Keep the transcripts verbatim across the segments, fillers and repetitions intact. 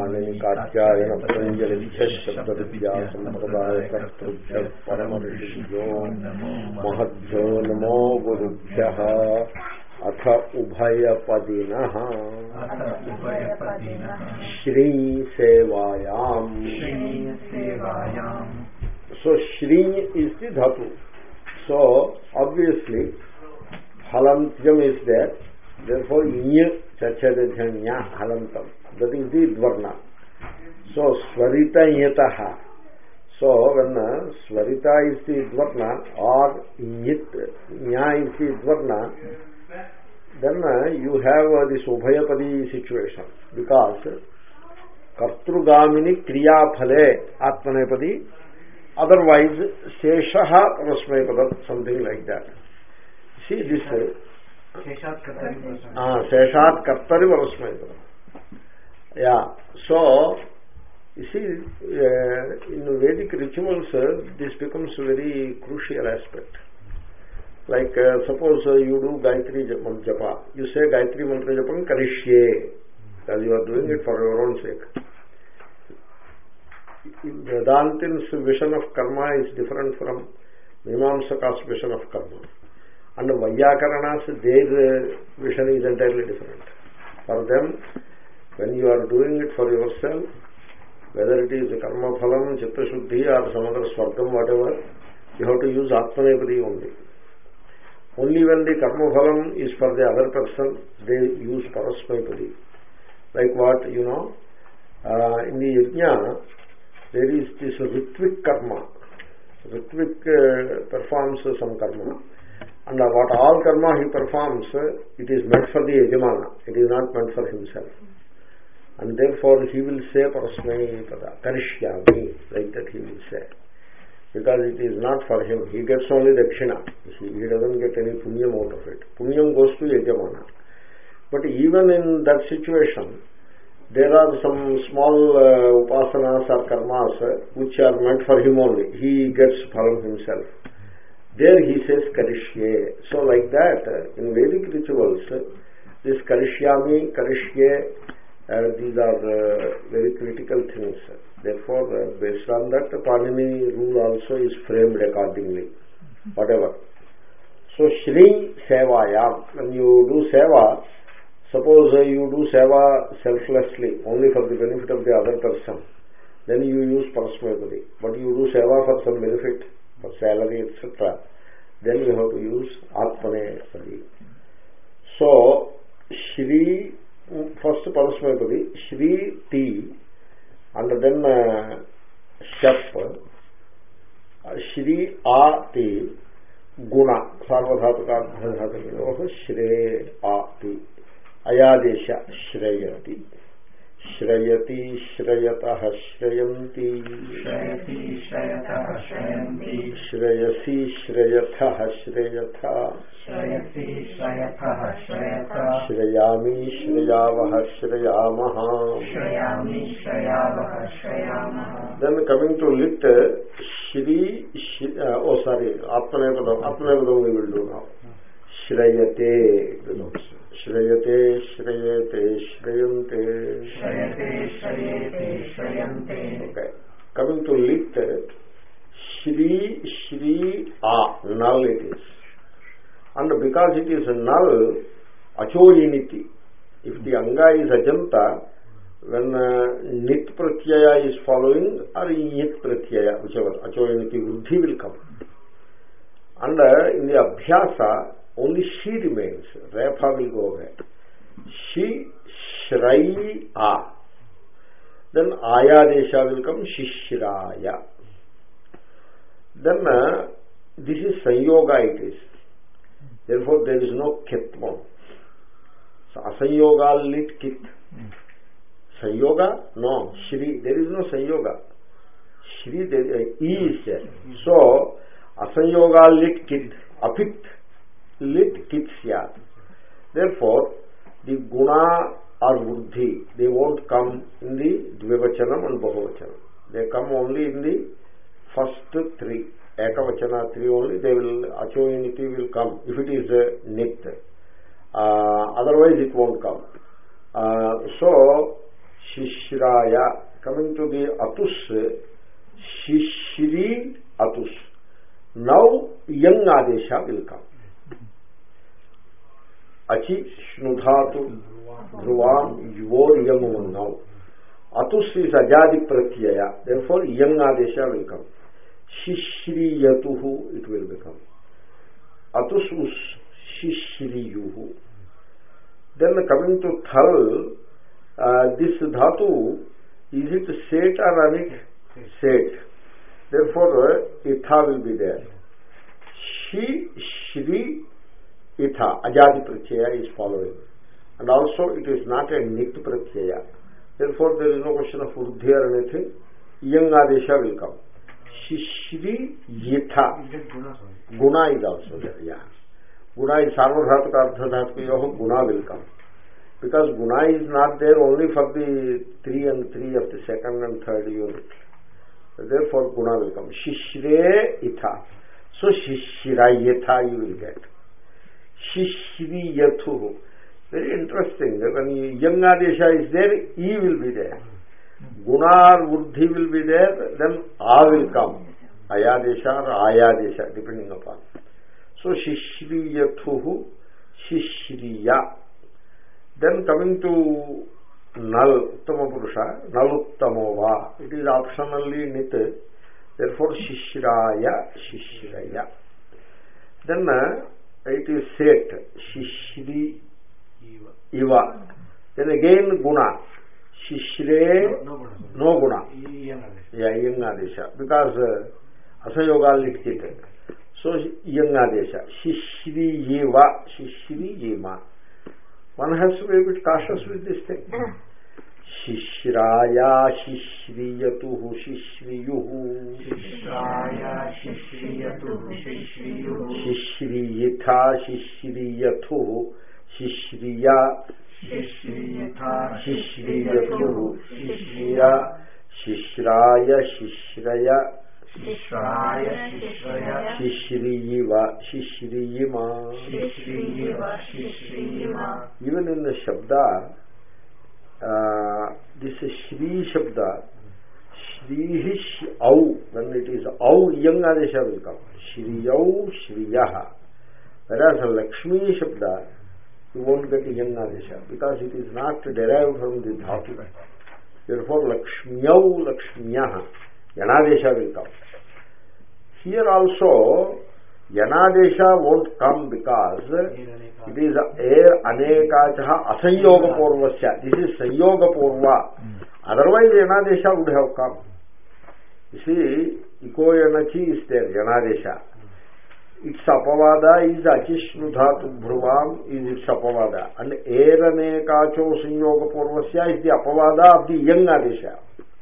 పాణిని కాత్యాయన పతంజలిభ్యః శబ్దవిద్యా సంప్రదాయ కర్తృభ్యః పరమ ఋషిభ్యో మహద్భ్యో నమో గురుభ్యః. అథ ఉభయపదినః శ్రీ సేవాయాం. సో శ్రీ ఈజ్ ది ధాతు. సో ఆబ్వియస్లీ హలంత్యం ఈజ్ దేర్, therefore ñ చచ్చదధ్యన్య హలంతం, that is the dvarna. So swarita nyatah, so when swarita is the dvarna or nyit nya is the dvarna, then you have this ubhayapadi situation, because kartrugamini kriyaphale atmanepadi, otherwise sheshaha rasmaypadam, something like that. See this Seshat Kartari Varasmayadam. Yeah. So, you see, uh, in Vedic rituals, uh, this becomes a very crucial aspect. Like, uh, suppose uh, you do Gayatri Japa. You say Gayatri Mantra Japam Karishye, as you are doing it for your own sake. Vedantin's vision of karma is different from Mimamsaka's vision of karma. And Vayyakarana's, their vision is entirely different. For them, when you are doing it for yourself, whether it is karma phalam, chitta shuddhi or some other swargam, whatever, you have to use atmanepadi only. Only when the karma phalam is for the other person, they use parasmaipadi. Like what, you know, uh, in the yajna, there is this ritvik karma. Ritvik uh, performs some karma. And what all karma he performs, it is meant for the yajamana, it is not meant for himself. And therefore he will say parasmai pada, karishyami, like that he will say. Because it is not for him, he gets only dakshina, he, he doesn't get any punyam out of it. Punyam goes to yajamana. But even in that situation, there are some small uh, upasanas or karmas uh, which are meant for him only, he gets phalam himself. There he says karishye. So like that, uh, in Vedic rituals, uh, this karishyami, karishye, uh, these are uh, very critical things. Therefore, uh, based on that, the Panini rule also is framed accordingly. Whatever. So Shri Sevayam, when you do seva, suppose uh, you do seva selflessly, only for the benefit of the other person, then you use parasmaipadi. But you do seva for some benefit, for salary, et cetera, then you have to use atmanepadi. So, Shri, first parasmaipadi, Shri T, and then uh, Shap, uh, Shri A T, Guna, Sarvadhatuka, Shri A T, Ayadesha, Shreyati. Shreyati Shreyatah Shreyanti Shreyati Shreyatah Shreyanti Shreyasi Shreyatah Shreyatha Shreyasi Shreyatah Shreyatha Shreyami Shreyavah Shreyamaha Shreyami Shreyavah Shreyamaha. Then coming to lit, Shri, Shri uh, oh sorry, Atmanepadam, Atmanepadam we will do now. Shreyate belongs. Shreyate, Shreyate, Shreyante. Shreyate, Shreyate, Shreyante. Okay. Coming to lit, Shri, Shri, A, null it is. And because it is null, Achoyiniti. If the Anga is Ajanta, when uh, Nit Pratyaya is following, or Yit Pratyaya, whichever, Achoyiniti, Vruddhi will come. And uh, in the Abhyasa, only she remains. Refa will go away. She, Shrai, A. Then Ayadesha will come, Shishraya. Then uh, this is Sanyoga it is. Therefore there is no Ketmon. So Asanyoga lit Kit. Sanyoga? No. Shri. There is no Sanyoga. Shri, there, uh, E is there. So Asanyoga lit Kit. Apit. Lit Kitsyat. Therefore, the Guna or Vruddhi, they won't come in the Dvivachanam and Bahuvachanam. They come only in the first three. Ekavachana three only, they will, Achoyiniti will come, if it is a Nit. Uh, otherwise it won't come. Uh, so, Shishraya. Coming to the Atus, Shishri Atus. Now Yang Adesha will come. Achi Shnudhatu Dhruvam Yuvor Yamu now. Atus is Ajadi Pratyaya. Therefore Yang Adesha will come. Shishri Yatuhu it will become. Atus us Shishri Yuhu. Then coming to Thal, uh, this Dhatu, is it Set or Anit? Set. Therefore Itha will be there. Shi, Shri, Itha, Ajadi Pratyaya is following. And also it is not a Nit Pratyaya. Therefore there is no question of Urdhya or anything. Yang Adesha will come. Shishri Yitha. Guna is also there. Yeah. Guna is Sarvadhatuka Ardhadhatuka Yoho. Guna will come. Because Guna is not there only for the three and three of the second and third unit. Therefore Guna will come. Shishre Itha. So Shishirayatha you will get. Shishri Yathu. Very interesting. When Yang Adesha is there, E will be there. Guna or Vruddhi will be there, then A will come. Ayadesha or Ayadesha, depending upon. So Shishriyathuhu, Shishriya. Then coming to Nal, Uttama Purusha, Naluttamova. It is optionally Nit. Therefore Shishraya, Shishraya. Then uh, it is Set, Shishri Iva. Then again Guna. Shishre, no, no, no Guna. Yeah, Yang Adesha. Because uh, Asayoga literated. So Yang Adesha. Shishri Yeva, Shishri Yema. One has to be a bit cautious with this thing. Shishraya, Shishriyatuhu, Shishriyuhu. Shishraya, Shishriyatuhu, Shishriyuhu. Shishriyitha, Shishriyatuhu, Shishriya. Shishriyatha, Shishriyatuhu, Shishriya, Shishraya, Shishraya, Shishraya, Shishraya, Shishriyiva, Shishriyima, Shishriyiva, Shishriyima. Even in the Shabda, uh, this is Shri Shabda, Shri Au, when it is Au, Yang Adesha will come. Shriyau, Shriyaha. Whereas a Lakshmi Shabda, you won't get Yang Adesha because it is not derived from the Dhatu. Therefore Lakshmyau, Lakshmyaha, Yanadesha will come. Here also Yanadesha won't come because it is air anekachaha asanyoga purvasya. This is sanyoga purva. Otherwise Yanadesha would have come. You see, Iko Yanachi is there, Yanadesha. Its apavada is achishnudhatu bhruvam is its apavada. And erane kacho sanyoga purvasya is the apavada of the Yang Adesha.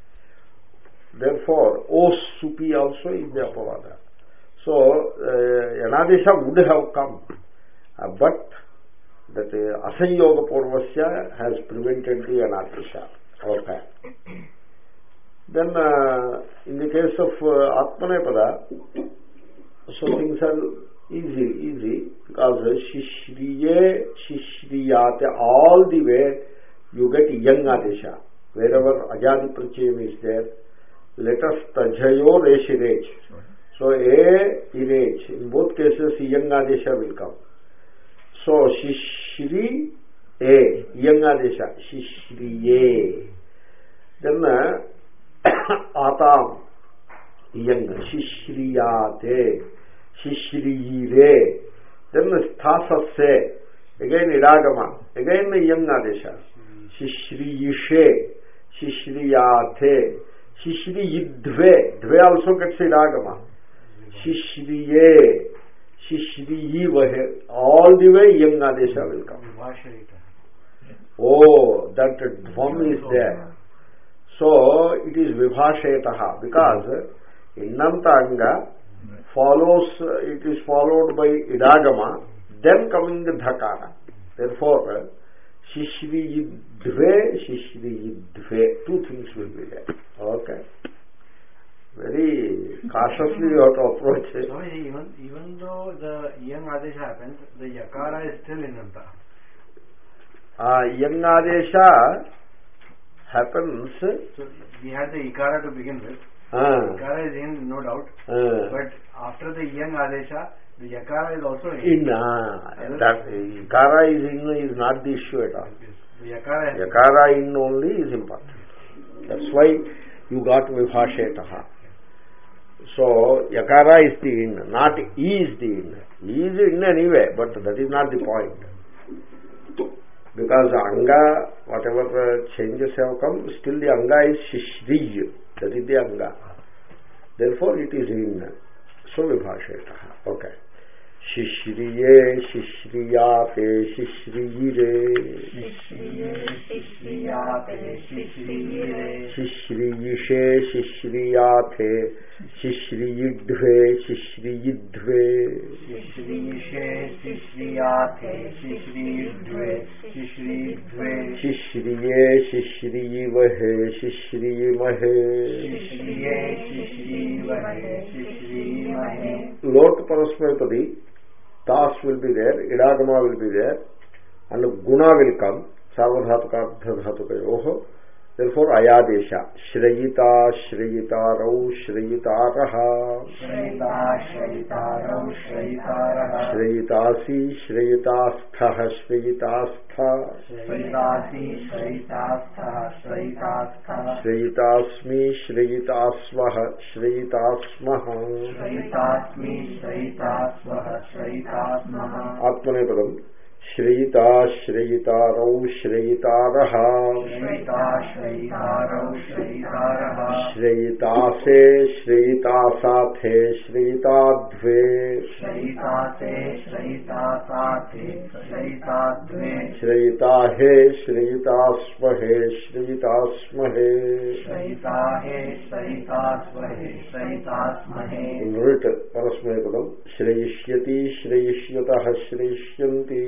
Therefore, os supi also is the apavada. So, uh, Yanadesha would have come. Uh, but that uh, asanyoga purvasya has prevented the Yanadesha. Okay. Then, uh, in the case of uh, Atmanepada, so things are easy, easy, because Shishriye, Shishriyate, all the way you get Yang Adesha. Wherever Ajadi Prachayam is there, let us Tajayo Reshirech. So A, Irech. In both cases, Yang Adesha will come. So Shishri, A, Yang Adesha, Shishriye. Then uh, Atam, Yang, Shishriyate, Shishriyire. Then Sthasase, again Idagama, again Yang Adesha, Shishriyishe, Shishriyate, Shishriyidve, Dve also gets Idagama, Shishriye, Shishriyivahe, all the way Yang Adesha will come. Oh, that Dvam is there. So it is Vibhashetaha because Innantanga follows, it is followed by Idagama, then coming the Dhakara. Therefore, Shishriyidve, Shishriyidve, two things will be there. Okay. Very cautiously you have to approach it. So even, even though the Yang Adesha happens, the Yakara is still in Anta. Uh, Yang Adesha happens. So we had the ikara to begin with. Uh, ikara is in, no doubt. Uh, but after the yang adesha, the yakara is also in. in uh, that ikara is in is not the issue at all. The yakara, yakara in only is important. That's why you got vibhashetaha. So yakara is the in, not e is the in. E is in anyway, but that is not the point. Because anga, whatever changes have come, still the anga is shishriy. That is the anga. Therefore it is in. So vibhashetaha. Okay. Shishriye shishriyate shishriyire shishriyishe shishriyate shishriyidve shishriyidve shishriyishe shishriyate shishriyidve shishriyidve shishriye shishriyvahe shishriymahe shishriye shishriyvahe shishriymahe. Lot parasmayapadi. Tas will be there, idagama will be there, and guna will come, sarvadhatuka ardhadhatukayoho. Therefore ayadesha. Shrayita shrayitarav shrayitaraha Shrayita shrayitarav shrayitaraha Shrayitasi shrayitasthaha shrayitastha Shrayitasi shrayitastha shrayitastha Shrayitasmi shrayitasvaha shrayitasmaha Shrayitasmi shrayitasvaha shrayitasmaha. Atmanepadam. Shrayita shrayitarav shrayitaraha Shrayita shrayitarav shrayitaraha Shrayitase shrayitasaathe shrayitadve Shrayitase shrayitasaathe shrayitadve Shrayitahe shrayitaasmahe shrayitaasmahe Shrayitahe shrayitaasmahe shrayitaasmahe. In root parasmayapadam. Shrayishyati shrayishyatah shrayishyanti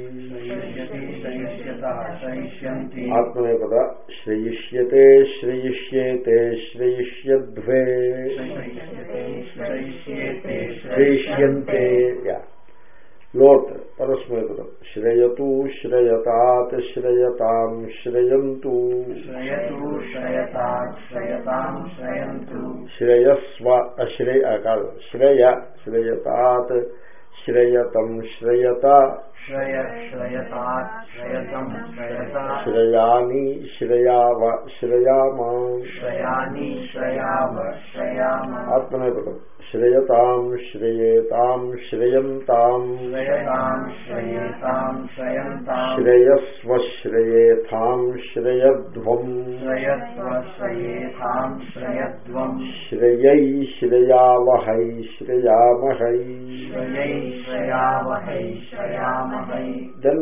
Atmanepada. Shrayishyate shrayishyete shrayishyadve shrayishyante. Yeah. Lot parasmayapadav. Shrayatu shrayatat shrayatam shrayantu Shrayatu shrayatat shrayatam shrayantu Shrayasva ashraya Shraya shrayatat shrayatam shrayata Shraya shrayatat shrayatam shrayata Shrayani shrayava shrayama Shrayani shrayava shrayama. Atmanepadam. Shrayatam shrayetam shrayantam Shrayatam shrayetam shrayantam Shrayasva shrayetham shrayadvam Shrayasva shrayetam shrayadvam Shrayai shrayavahai shrayamahai. Shrayai shrayavahai shrayamahai. Then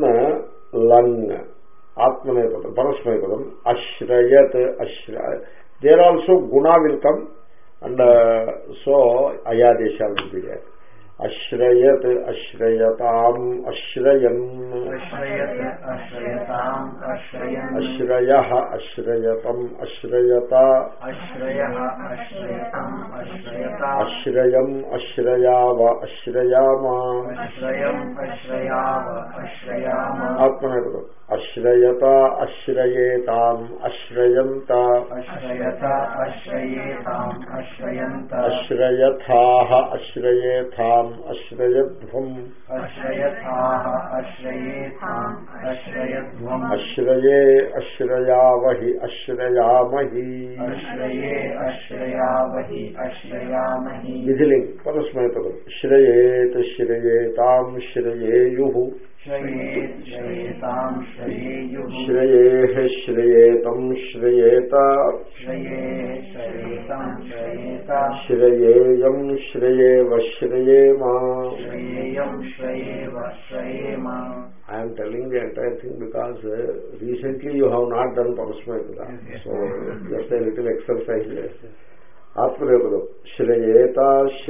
lang Atmanepadam Parasmayapadaam Ashrayat Ashrayat. There also guna will come, and uh, so ayadesha will be there. Ashrayat ashrayatam ashrayan Ashrayat ashrayatam ashrayan Ashrayaha ashrayatam ashrayata Ashrayaha ashrayatam ashrayata Ashrayam ashrayava ashrayama Ashrayam ashrayava ashrayama. Atmanepadam. Ashrayata ashrayetam ashrayanta Ashrayata ashrayetam ashrayanta Ashrayathaha ashrayetam ashrayadvam Ashrayathaha ashrayetam ashrayadvam Ashraye ashrayavahi ashrayamahi. Ashraye ashrayavahi ashrayamahi. Vigiling parasmayapadaam. Shrayet shrayetam shrayeyuhu Shrayet shrayetam shrayeyuhu Shrayeh shrayetam shrayeta Shrayet shrayetam shrayeta Shrayeyam shrayeva shrayema. Shrayeyam shrayeva shrayema. I am telling the entire thing because uh, recently you have not done Parasmayapadaam. So just a little exercise. Atmanepadam. Shrayeta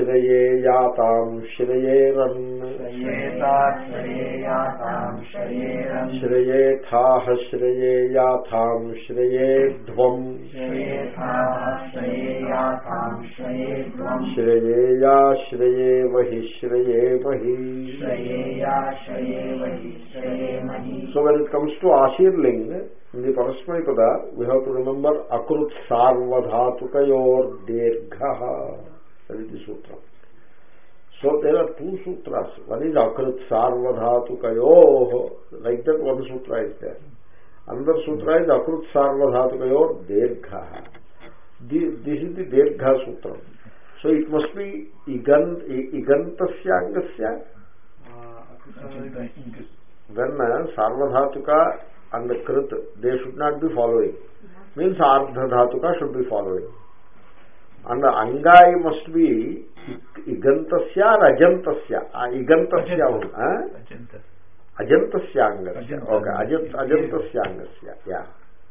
shrayeyatam shrayeran Shrayeta shrayeyatam shrayeran Shrayethaha shrayeyatham shrayedvam Shrayethaha shrayeyatam shrayedvam Shrayeya shrayevahi shrayemahi. Shrayeya shrayevahi shrayemahi. So when it comes to Ashirling, in the Parasmaipada, we have to remember akrut sarvadhatukayor dergha. That is the sutra. So there are two sutras. One is akrut sarvadhatukayo, like that one sutra is there. Another sutra is akrut sarvadhatukayor dergha. This is the dergha sutra. So it must be igant, igantasya angasya. When sarvadhatuka and the krit, they should not be following. Means ardha dhatuka should be following. And the angai must be igantasya or ajantasya. Igantasya. Ajantasya angasya. Okay, ajantasya angasya. Yeah.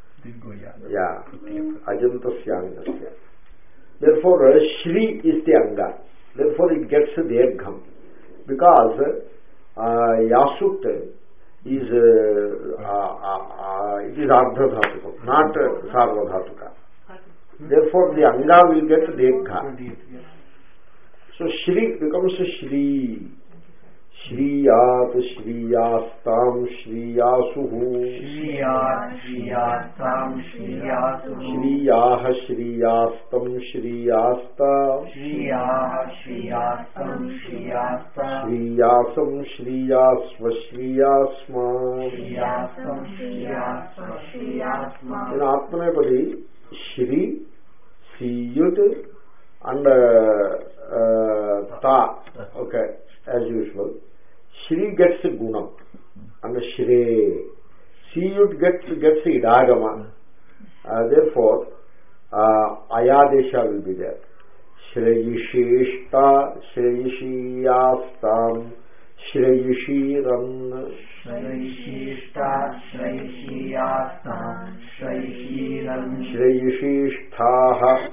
Yeah. Ajantasya angasya. Therefore, Shri is the anga. Therefore, it gets the ergham. Because uh, Yasut is uh, uh, uh, it is ardha dhatuka, not uh, sarva dhatuka. Therefore, the anga will get dekha. So Shri becomes Shri. Shriyat Shriyastam Shriyasuhu. Shriyat Shriyastam Shriyasuhu. Shriyaha Shriyastam Shriyasta. Shriyaha Shriyastam Shriyasta. Shriyasam Shriyasva Shriyasma. Shriyasam Shriyasva Shriyasma. In Atmanepadi, Shri, Siyut and uh, uh, Ta. Okay, as usual. Shri gets a gunam and Shre. Siyut gets gets idagama. Uh, therefore, uh, ayadesha will be there. Shreyishishta, Shreyishiyastam, Shreyishiran. Shreyishishta, Shreyishiyastam, Shreyishiran. Shreyishishtaha,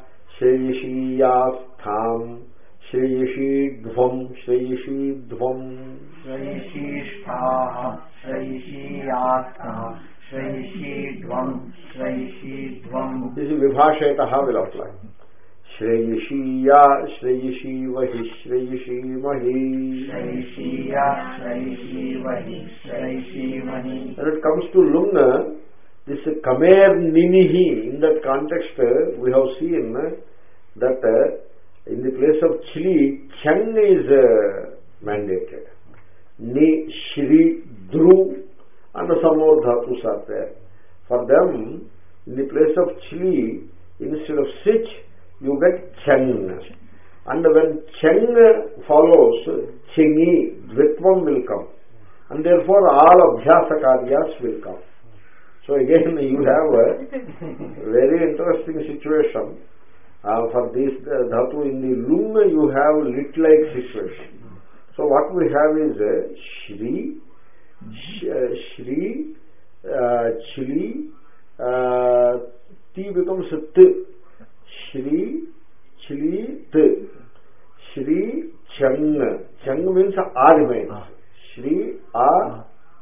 Shreyishiyastam, Shreyishidvam, Shreyishidvam. Shreyishishtaha, Shreyishiyastam, Shreyishidvam, Shreyishidvam. This is Vibhashetaha will apply. Shreyishiya, Shreyishivahi, Shreyishimahi. Shreyishiya, Shreyishivahi, Shreyishimahi. When it comes to Lunga, this Kamer Ninihi, in that context we have seen that in the place of Chili, Chang is uh, mandated. Ni, Shri, Dhru and some more dhatus are there. For them, in the place of Chili, instead of Sich, you get Chang. And when Chang follows, Chingi, Dvitvam will come. And therefore all Abhyasa Karyas will come. So again you have a very interesting situation. Uh, for this uh, dhatu in the Lunga you have lit-like situation. So what we have is uh, Shri, sh, uh, Shri, uh, Chili, uh, T becomes T. Shri, Chili, T. Shri, Chang. Chang means A remains. Shri, A, T.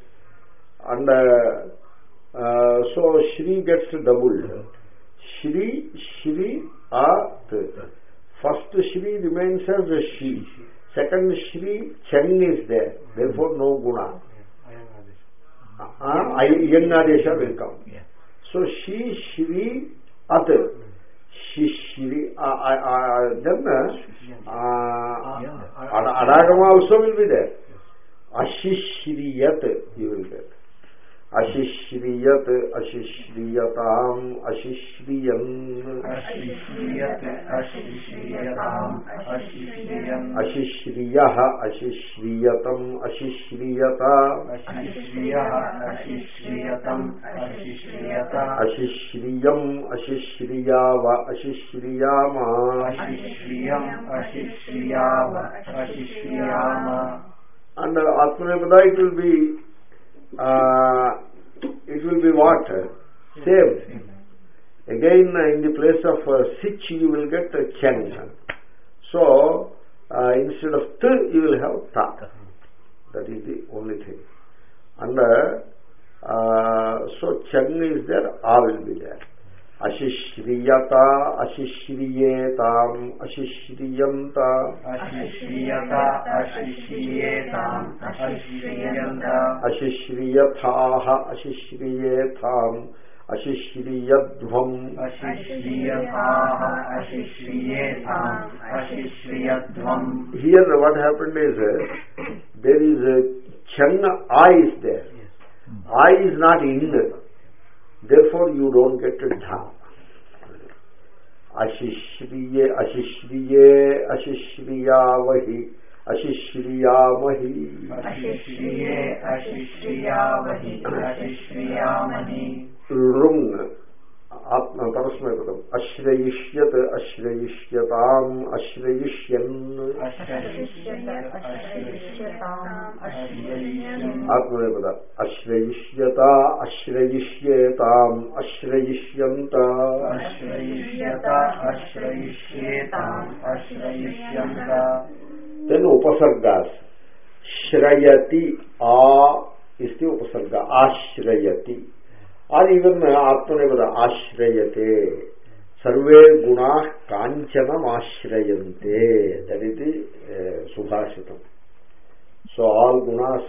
And uh, uh, so Shri gets doubled. Shri, Shri, At. First Shri remains as a She. Second Shri, Chang is there. Therefore no Guna. Yangadesha will come. So She, Shri, At. She, Shri, then Adagama also will be there. Ashishriyat you will get. Ashishriyat, Ashishriyatam, Ashishriyan. Ashishriyat, Ashishriyatam, Ashishriyan. Ashishriyaha, Ashishriyatam, Ashishriyata. Ashishriyaha, Ashishriyatam, Ashishriyata. Ashishriyam, Ashishriyava, Ashishriyama. Ashishriyam, Ashishriyava, Ashishriyama. And uh, Atmanepada it will be Uh, it will be what? Same. Again, uh, in the place of uh, Sich, you will get uh, Chang. So, uh, instead of T, you will have Ta. That is the only thing. And uh, uh, so, Chang is there, A will be there. Ashishriyata ashishriyetam ashishriyanta Ashishriyata ashishriyetam ashishriyanta Ashishriyathaha ashishriyetam ashishriyadvam Ashishriyathaha ashishriyetam ashishriyadvam. Here what happened is uh, there is a chang, I is there. I is not in. Therefore you don't get a dha. Ashishriye, ashishriye, ashishriyavahi, ashishriyamahi. Ashishriye, ashishriyavahi, ashishriyamahi. Rung. Atma parasmayapadam. Ashrayishyat, ashrayishyatam, ashrayishyan. Atmanepada. Ashrayishyata, ashrayishyetam, ashrayishyanta. Ashrayishyata, ashrayishyetam, ashrayishyanta. Then upasargas. Shrayati, a is the upasarga. Ashrayati. Or even Atmanepada Ashrayate. Sarve Gunah Kanchanam Ashrayante. That is the uh, Subhashitam. So all Gunas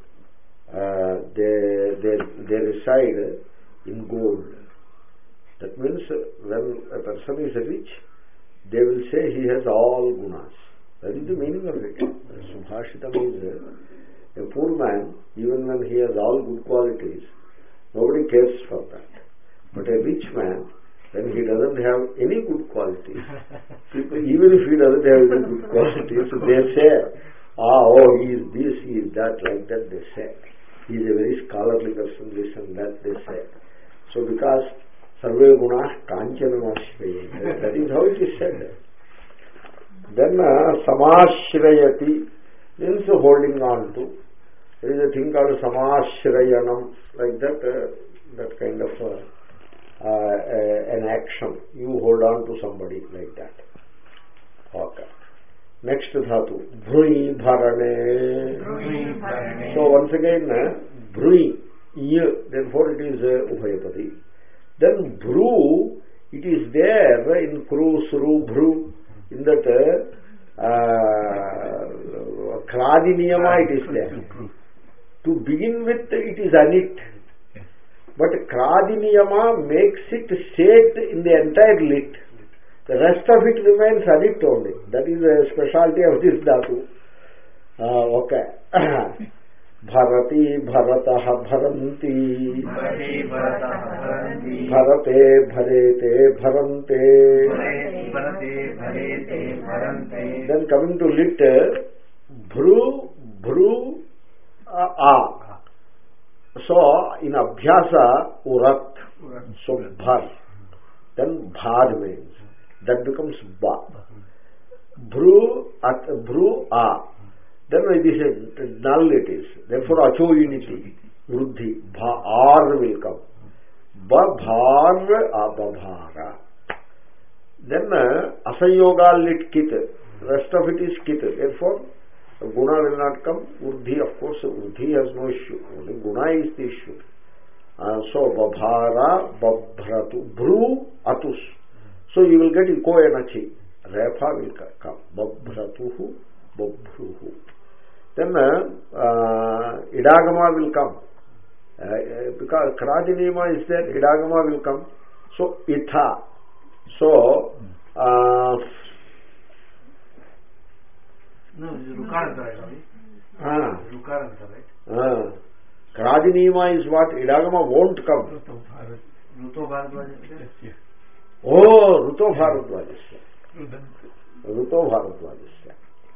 uh, they, they, they reside in gold. That means when a person is rich, they will say he has all Gunas. That is the meaning of it. Subhashitam is a poor man, even when he has all good qualities, nobody cares for that. But a rich man, when he doesn't have any good qualities, people, even if he doesn't have any good qualities, they say, ah, oh, he is this, he is that, like that they say. He is a very scholarly person, this and that they say. So because Sarve Gunah Kanchanam Ashrayate, that is how it is said. Then uh, Samashrayati means holding on to. There is a thing called Samashrayanam, like that, uh, that kind of uh, uh, uh, an action. You hold on to somebody like that. Okay. Next dhatu, Bhrui Bharane. So once again, uh, Bhrui, therefore it is uh, Ubhayapadi. Then Bhru, it is there in Kru, Suru, Bhru, in that uh, uh, Kradi Niyama it is there. To begin with, it is anit. But Kradi Niyama makes it sate in the entire lit. The rest of it remains anit only. That is a specialty of this dhatu. Uh, okay. Bharati, Bharataha, Bharanti. Bharate, Bharete, Bharante. Then coming to lit, Bhru, Bhru, Uh, ah. So in Abhyasa Urat, so Bhar, then Bhar means that becomes Ba. Bhru at Bhru Ah, then it is a null it is. Therefore Acho unity, Vruddhi, Bha Ar will come. Ba Bhar Ababhara. Then uh, Asayoga lit Kit, rest of it is Kit. Therefore Guna will not come. Urdhi, of course, Urdhi has no issue. Only Guna is the issue. Uh, so, Babhara, Babhratu, Bhru, Atus. So, you will get Iko Enachi. Refa will come. Babhratuhu, Babhruhu. Then, uh, Idagama will come. Uh, because Krajinima is there, Idagama will come. So, Itha. So, uh, no, this is Rukaranta, right? Ah. Rukaranta, right? Ah. Kradinima is what? Idagama won't come. Ruto Bharadwajasya. Oh, Ruto Bharadwajasya. Ruto Bharadwajasya.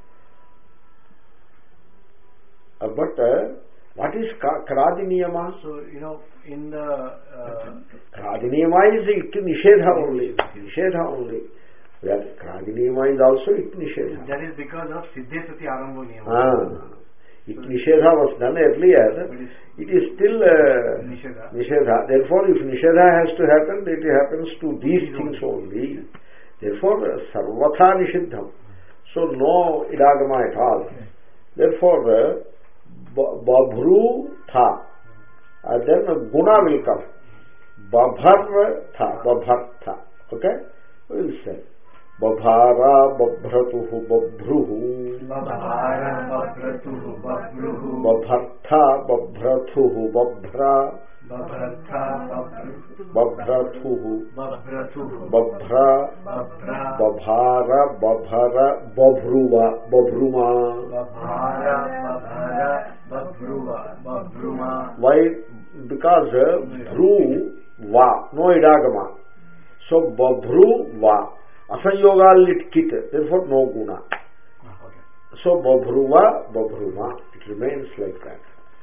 Uh, but uh, what is Kradiniyama? So, you know, in the... Uh, Kradiniyama is it Nishedha only. Nishedha only. That Kradiniyama is also it Nishedha. That is because of Siddhe Sati Arambho Niyama. Ah. It Nishedha was done earlier. It is still uh, Nishedha. Nishedha. Therefore, if Nishedha has to happen, it happens to these things only. Therefore, Sarvatha Nishiddham. So, no Idagama at all. Therefore, Babhru Tha. Uh, then Guna will come. babhartha, babhartha. Okay? We will say babhara babhratuhu babruhu, babhara babhratuhu babruhu, babhartha babhrathuhu babhra, babhartha babhrathuhu babhratuhu babhra, babhra, babhara babhara babhruva babruma. babhara babhara babhruva babruma. Why? Because bhru va, no idagama. So babhru va, asanyogal lit kit, therefore no guna. Okay. So babhruva babruma, it remains like that.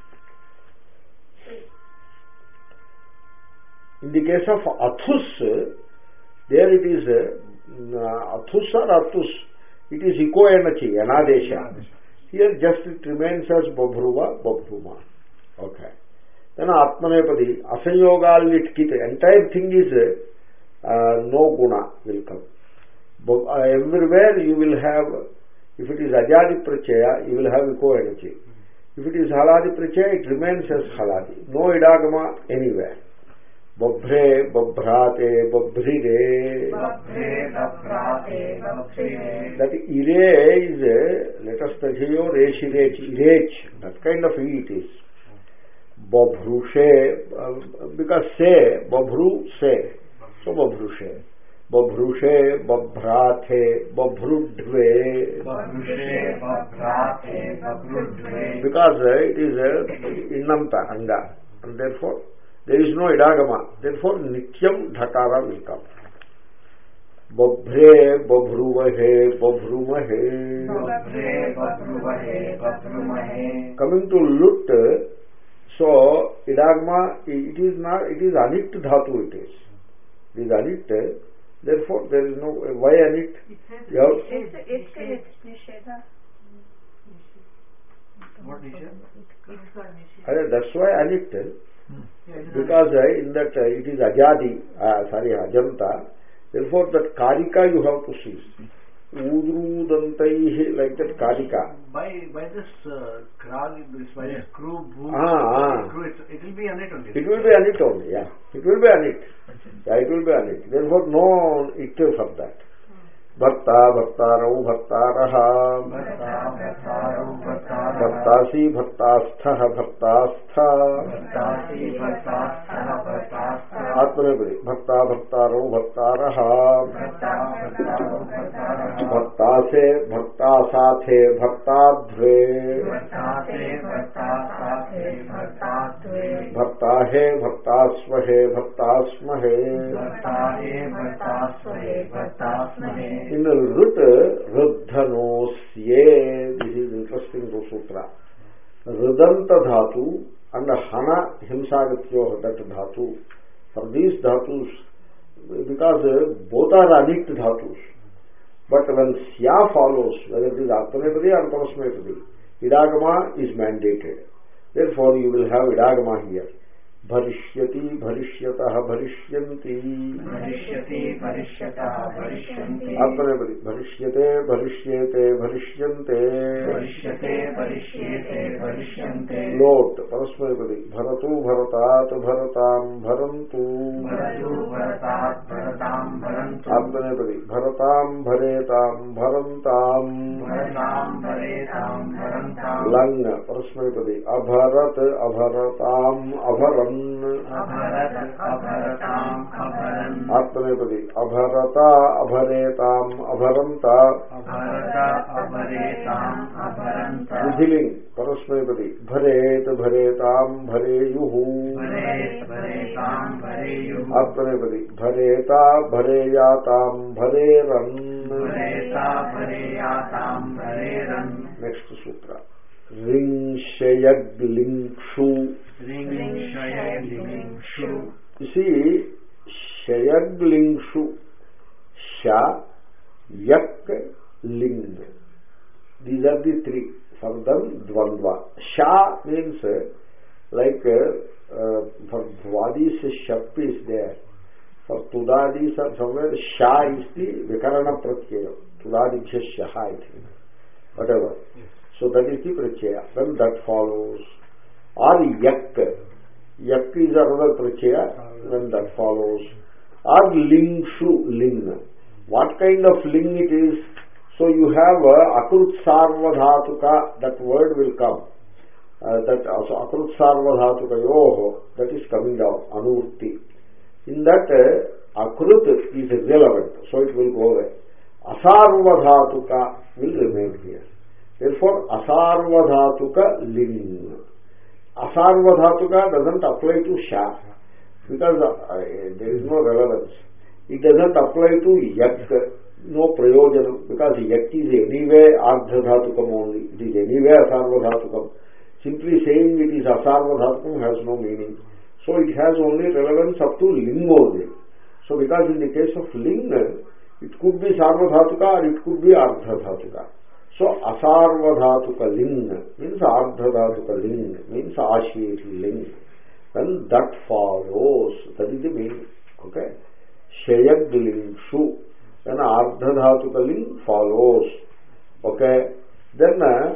In the case of athus, there it is uh, athus or athus, it is iko enachi, anadesha. Here just it remains as babhruva babruma. Okay. Then atmanepadi, asanyogal lit kit, entire thing is uh, no guna will come. But, uh, everywhere you will have, if it is ajadi prachaya, you will have iko energy. If it is haladi prachaya, it remains as haladi. No idagama anywhere. Babhre, babhrate, babhrire. Babhre, babhrate, babhrire. That ire is, let us tajayo reshirech, irech, that kind of e it is. Babhrushe, uh, because say, babhru, say. So babhrushe. Babhrushe, babhrate, babhrudhve. Babhrushe, babhrate, babhrudhve. Because uh, it is uh, innamta, anga. And therefore, there is no idagama. Therefore, nityam dhakara will come. Babhre, babhruvahe, babhrumahe. Babhre, babhruvahe, babhrumahe. Coming to lut, so idagama, it is not, it is anit dhatu it is. It is anit, therefore there is no, why anit? You have, It's it's it's nisheda. What Nisha? that's why anit, because uh, in that uh, it is ajadi, uh, sorry, ajanta, therefore that karika you have to see. Udrudantai, like that karika. By by this uh, krag, this by this crew, boo, Ah, ah. crew, it, it will be on it only. It will be anit only, yeah. It will be anit. Yeah, it will be anit. Therefore no it for that. Bharta, bhartarau, bhartaraha. Bharta, bhartarau, bhartaraha. Bhartasi, bhartastha, bhartastha. Bhartasi, bhartastha, bhartastha. Atmanepadi. Bharta, bhartarau, bhartaraha. Bharta, bhartarau, bhartaraha. Bhartase, bhartasathe, bhartadhve. Bhartase, bhartasathe, bhartadhve. Bhartahe, bhartasvahe, bhartasmahe. Bhartahe, bhartasvahe, bhartasmahe. In the root, ruddhanosye, this is interesting to sutra. Rudanta dhatu and hana himsagatyo, that dhatu. For these dhatus, because both are anit dhatus, but when sya follows, whether it is atmanepadi or parasmepadi, idagama is mandated. Therefore you will have idagama here. Bharishyati, bharishyatah, bharishyanti. Bharishyati, bharishyatah, bharishyanti. Atmanepadi. Bharishyate, bharishyete, bharishyante. Bharishyate, bharishyete, bharishyante. Lot, parasmepadi. Bharatu, bharatat, bharatam, bharantu. Bharatu, bharatat, bharatam, bharantu. Atmanepadi. Bharatam, bharetam, bharantam. Bharatam, bharetam, bharantam. Lang, parasmepadi. Abharat, abharatam, abharan. Abharat, abharatam, abharan. Atmanepadi. Abharata, abharetam, abharanta. Abharata, abharetam, abharanta. Vidhiling, parasmepadi. Bharet, bharetam, bhareyuhu. Bharet, bharetam, bhareyuhu. Atmanepadi. Bhareta, bhareyatam, bhareran. Bhareta, bhareyatam, bhareran. Next sutra. Ringshayaglinkshu. Ring, shaya, ling, shu. You see, Shayaglingshu, Sha, Yak, Ling. These are the three. For them, Dvandva. Sha means uh, like uh, uh, for Dvadis, Shap is there. For Tudadis or somewhere, Sha is the Vikarana Pratyaya. Tudadibhya Shaha, I think. Whatever. Yes. So that is the Pratyaya. Then that follows. Or Yak. yak is another pratyaya, then that follows. Or lingshu, ling. What kind of ling it is? So you have uh, akrut sarvadhatuka, that word will come. Uh, that also akrut sarvadhatuka yoho, that is coming down, anurti. In that uh, akrut is irrelevant, so it will go away. Asarvadhatuka will remain here. Therefore, asarvadhatuka ling. Asarvadhatuka doesn't apply to sha, because uh, there is no relevance. It doesn't apply to yak, no prayojanam, because yak is anyway ardhadhatukam only. It is anyway asarvadhatukam. Simply saying it is asarvadhatukam has no meaning. So it has only relevance up to ling only. So because in the case of ling, it could be sarvadhatuka or it could be ardhadhatuka. So asarvadhatuka ling means ardhadhatuka ling, means ashir ling. Then that follows. That is the meaning. Okay. Shayag lingshu. Then ardhadhatuka ling follows. Okay. Then uh,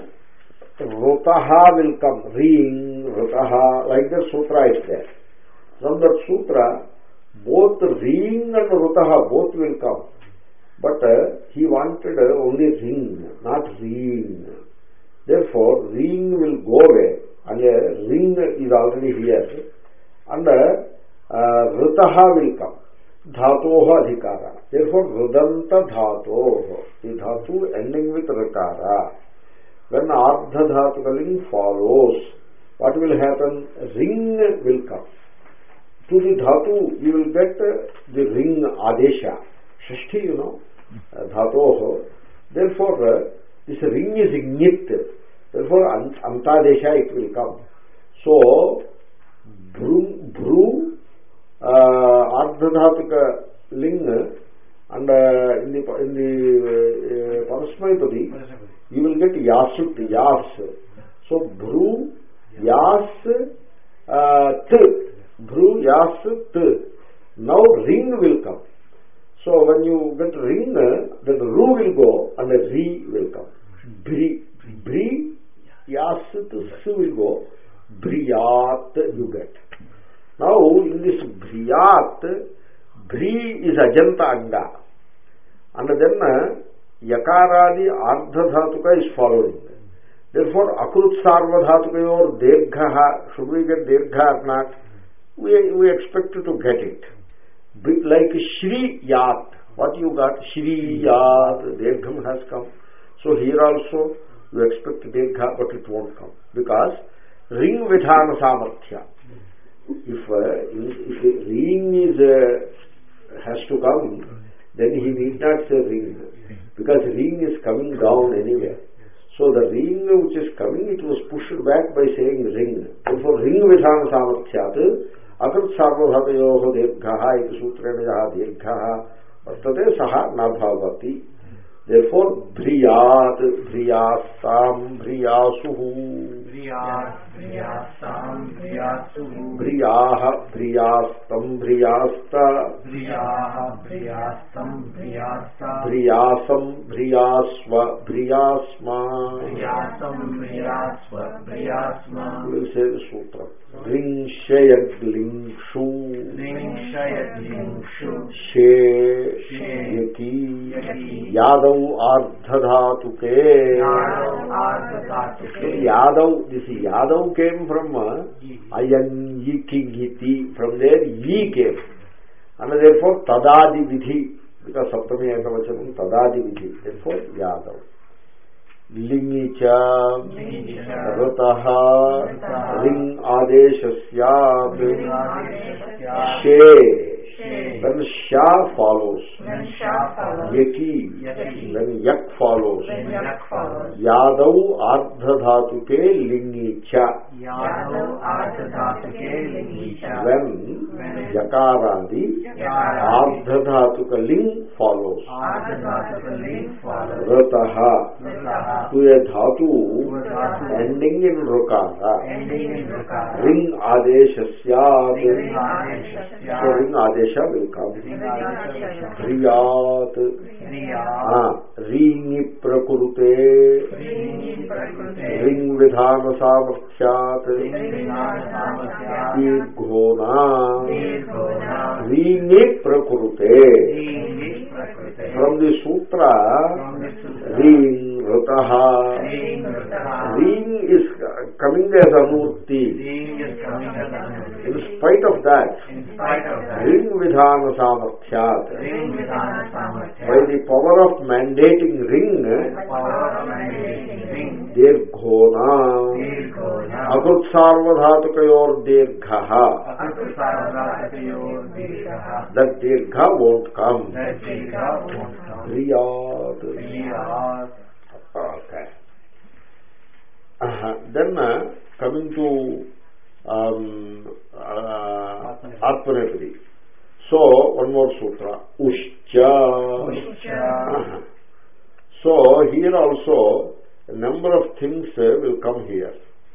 rutaha will come. Ring, rutaha. Like the sutra is there. From that sutra, both ring and rutaha, both will come. But uh, he wanted uh, only ring, not ring. Therefore, ring will go away, and uh, ring is already here. And uh, uh, rutaha will come. Dhatoha adhikara. Therefore, rudanta dhatoha. The dhatu ending with rakara. When ardha dhatukaling follows, what will happen? Ring will come. To the dhatu, you will get uh, the ring adesha. Shashti, you know, uh, dhatoho. Therefore, uh, this ring is ignit. Therefore, antadesha it will come. So, bru, bru uh, ardhadhatika ling, and uh, in the in the uh, Parasmaipadi, you will get yasut, yas. So, bru, yas, uh, t. Bru, yas, t. Now, ring will come. So, when you get ring, then ru will go and a ri will come. Bri, bri, yas, t, su will go. Briyat you get. Now, in this briyat, bri is ajanta anga. And then uh, yakaradi ardhadhatuka is following. Therefore, akrut sarvadhatuka or dirgha, should we get dirgha or not? We, we expect to get it. Like Shri Yat. What you got? Shri Yat. Dirgham has come. So here also you expect Dirgha, but it won't come. Because ring vidhana samarthya. If, uh, if ring is, uh, has to come, then he need not say ring. Because ring is coming down anywhere. So the ring which is coming, it was pushed back by saying ring. Therefore, ring vidhana samarthyat akrut sarvadhatayoho dirghaha iti sutrena yaha dirghaha vartate saha na bhavati. Therefore, bhriyat, bhriyastam, bhriyasuhu. Bhriyat, bhriyastam, bhriyasuhu. Bhriyaha, bhriyastam, bhriyasta. Bhriyaha, bhriyastam, bhriyasta. Bhriyasam, bhriyasva, bhriyasma. Bhriyasam, bhriyasva, bhriyasma. We will say the sutra. Ring shayad lingshu. Ring shayad lingshu. She, She, yaki. Yadav ardhadhatuke. Yadav ardhadhatuke. Yadav, this Yadav came from uh, ayan yiki giti. From there ye came. And therefore tadadi vidhi. Because saptami ekavachanam tadadi vidhi. Therefore Yadav. Lingicha, rataha, ring adeshasya, she. Then sha follows. Yaki. Then yak follows. Yadav ardhadhatuke lingicha. When yakaradi ardhadhatuka ling follows. Rataha. To a dhatu ending in rukara. Ring adeshasya. So ring adesha will come. Bhriyat. रीङि प्रकृते रिंग विधान सामर्थ्यात् दीर्घोना रीङि प्रकृते. From the sutra, ring, rutaha, ring is coming as anurti. In spite of that, ring vidhana samarthyat, by the power of mandating ring, dirghona, akrut sarvadhatukayor dirghaha, that dirgha won't come. Riyat. Okay. Uh, then uh, coming to um, uh, Atmanepadi. So one more sutra. Ushcha. Uh-huh. So here also a number of things uh, will come here.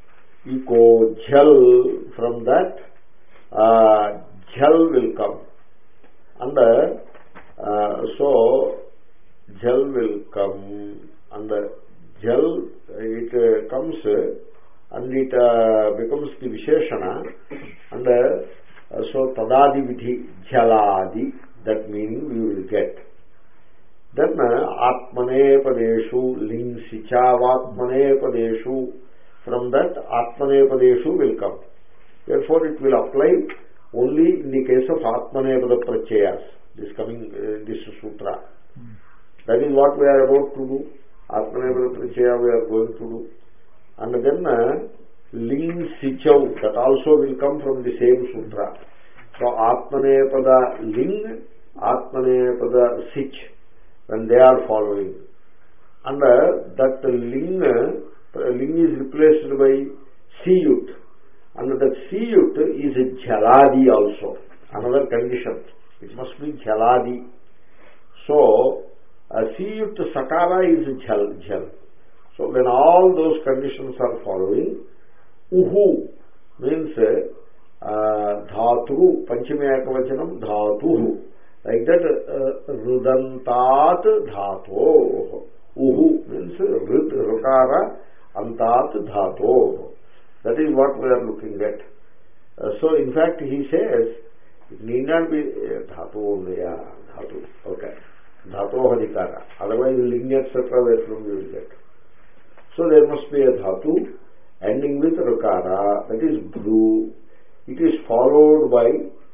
Eco jal, from that uh, jal will come. And uh, uh, so jal will come, and the jal it uh, comes uh, and it uh, becomes the visheshana, and uh, so tadadi vidhi jaladi, that meaning we will get. Then uh, atmane padeshu ling sichavatmane padeshu, from that atmane padeshu will come. Therefore it will apply only in the case of atmane pada prachayas, this coming uh, this sutra. Hmm. That is what we are about to do. Atmane pada prachaya we are going to do. And then uh, ling sichau, that also will come from the same sutra. So atmane pada ling, atmane pada sich, when they are following. And uh, that ling, uh, ling is replaced by siyut. And that siyut is a jaladi also, another condition. It must be jaladi. So uh, siyut sakara is jal, jal. So when all those conditions are following, uhu means uh, dhatu, panchami ekavachanam dhatu, like that uh, rudantat dhatu. Uhu means rid, rukara, antat dhatu. That is what we are looking at. Uh, so in fact he says, it need not be uh, dhatu only, yeah, dhatu, okay. Dhatu hadikara. Otherwise ling et cetera where from you will get. So there must be a dhatu ending with rukara, that is bru. It is followed by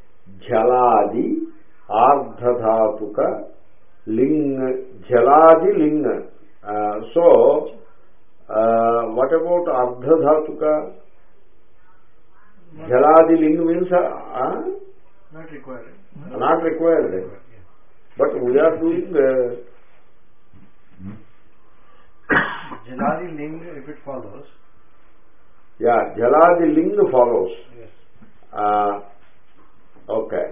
jaladi, ardhadhatuka, ling, jaladi ling. Uh, so, uh, what about ardhadhatuka? Jaladi ling means uh, uh, not required. Not required. Yeah. But we are doing uh, Jaladi ling, if it follows. Yeah, jaladi ling follows. Yes. Uh, okay.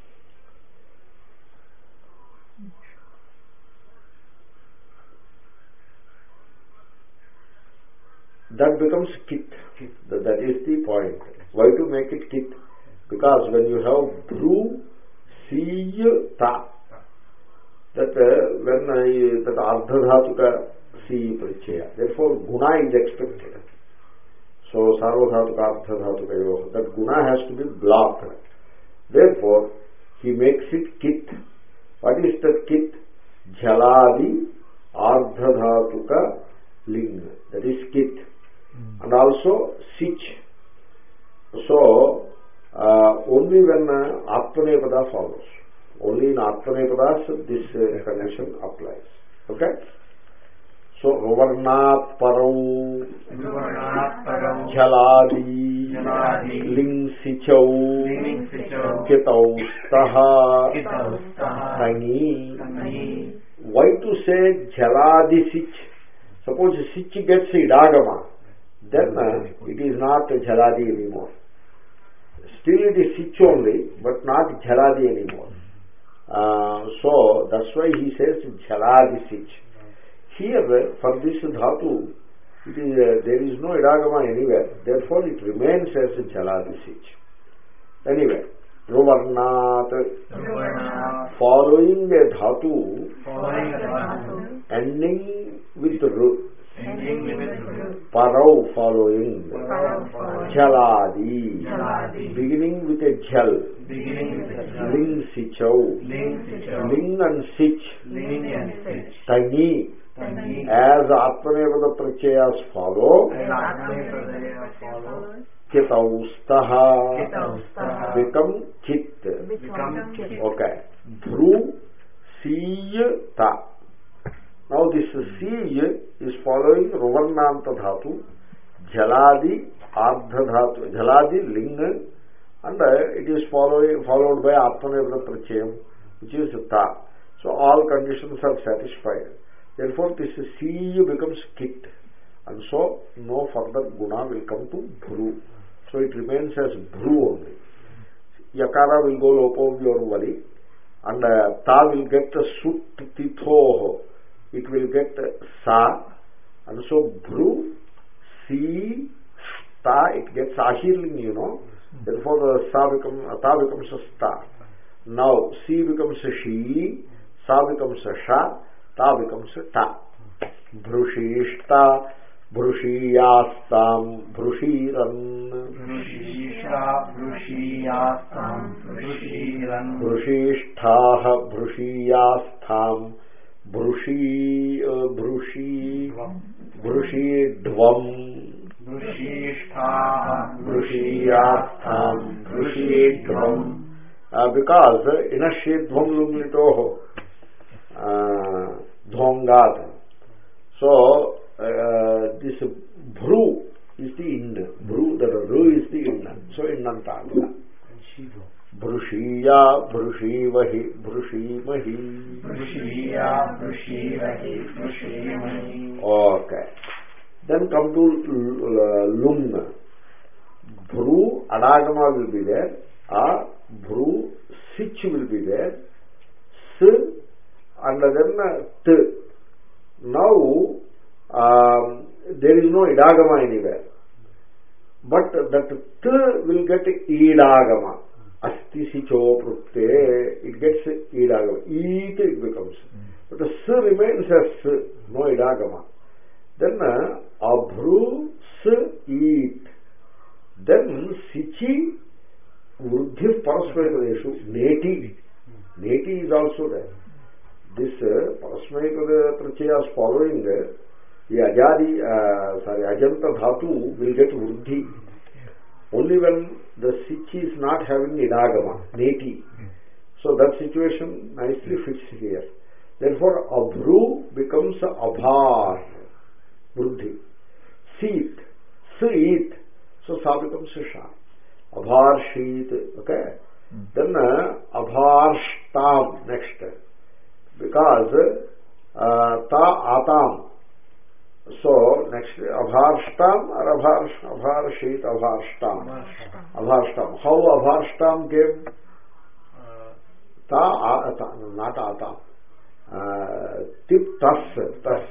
That becomes kit. kit. That, that is the point. Why to make it kit? Because when you have bru, siy, ta, that uh, when I, that ardhadhatuka si parichaya, therefore guna is expected. So sarvadhatuka ardhadhatuka yoga, that guna has to be blocked. Therefore he makes it kit. What is that kit? Jaladi ardhadhatuka ling, that is kit. Mm. And also sich. So uh, only when uh, atmanepada follows, only in atmanepadas this uh, condition applies. Okay. So varnat parau, jaladi, ling sichau, kitau staha, tangi. Why to say jaladi sich? Suppose sich gets idagama, then uh, it is not jaladi anymore. Still it is sich only, but not jaladi anymore. Uh, so that's why he says jaladi sich. Here for this dhatu, it is, uh, there is no idagama anywhere. Therefore it remains as jaladi sich. Anyway, ruvarnat, following a dhatu ending with ru, parau following, jhaladi beginning with a jhal, ling sichau, ling and sich, tani as atmanevada prachayas follow, kitaustaha become chit. Okay, bhru siyata. Now this siy is following ruvarnanta dhatu, jhaladi ardha dhatu, jhaladi ling, and it is following followed by atmanevada prachayam, which is ta. So all conditions are satisfied. Therefore this siy becomes kit, and so no further guna will come to bhru. So it remains as bhru only. Yakara will go lopo vali, and uh, ta will get sut titho, it will get sa, and so bhru, si, sta, it gets ahirling, you know. Therefore the sa becomes, ta becomes a sta. Now si becomes a she, sa becomes a sha, ta becomes a ta. Bhrushishta, Bhrushiyastam, Bhrushiran, Bhrushisha, Bhrushiyastam, Bhrushiran, Bhrushishtaha, Bhrushiyastham, Bhrushi, uh, Bhrushi, Bhrushidvam, Bhrushishtaha, Bhrushiyastham, Bhrushidvam. Uh, because inashidvam lumlitoho, uh, dhongat. So uh, this bhru is the ind, bhru, the ru is the ind, so innantagala. Bhrushiya, Bhrushivahi, Bhrushimahi, Bhrushiya, Bhrushivahi, Bhrushimahi. Okay. Then come to uh, lung. Bhru adagama will be there, a bhru sich will be there, s and then t. Now um, there is no idagama anywhere, but that t will get idagama. Asti sicho prukte, it gets idagama. Eat it becomes, but the s remains as s, no idagama. Then uh, abhru s eat. Then sichi vruddhi parasmayikadeshu neti. Neti is also there. This uh, parasmayikada prachaya is following uh, the ajadi, uh, sorry, ajanta dhatu will get vruddhi. Only when the sich is not having idagama, neti. So that situation nicely fits here. Therefore abhru becomes abhar, vruddhi. Seet, seet. So sa becomes sha. Abhar sheet, okay. Mm. Then uh, abhar shtam next. Because uh, ta atam. So next abhar shtam or abhar, abhar sheet, abhar shtam. Abhar shtam. How abhar shtam came? Uh, ta, ta, not atam. Uh, tip tas. Tas.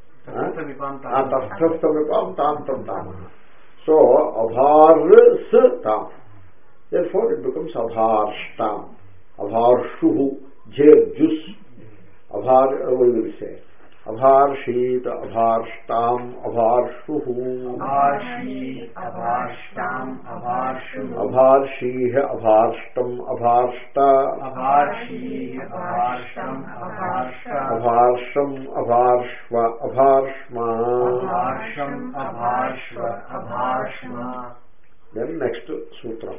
Tasthastamipam tam tam tam. So abhar s tam. Therefore it becomes abhar shtam. Abhar shuhu, jer, jus. Abhar, we will say. Abhar sheet, abhar shtam, abhar shuhu. Abhar sheet, abhar shtam, abhar shuhu. Abhar sheeh, abhar shtam, abhar shta. Abhar sheeh, abhar shtam, abhar shta. Abhar sham, abhar shva, abhar shma. Abhar sham, abhar shva, abhar shma. Then next sutra.